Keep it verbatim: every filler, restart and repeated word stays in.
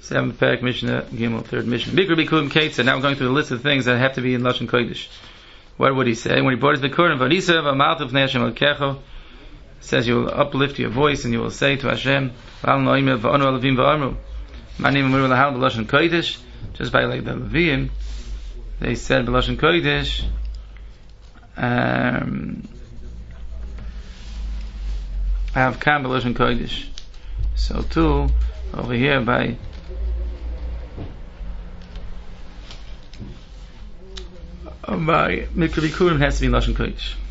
Seventh parak, Mishnah Gimel, third Mishnah. Mikra Bikurim Ketzah. Now we're going through the list of things that have to be in Lashon Kodesh. What would he say? When he brought his Bikurim, Vanisa v'amaltu v'nei Hashem al-kecho, says you will uplift your voice and you will say to Hashem, V'al no'imel v'onu alavim v'amru, Manim amru l'hal b'Lashon Kodesh, just by like the Levim, they said b'Lashon Kodesh, um, I have kam b'Lashon Kodesh. So too, over here by by Mikra Bikurim has to be in Lashon Kodesh.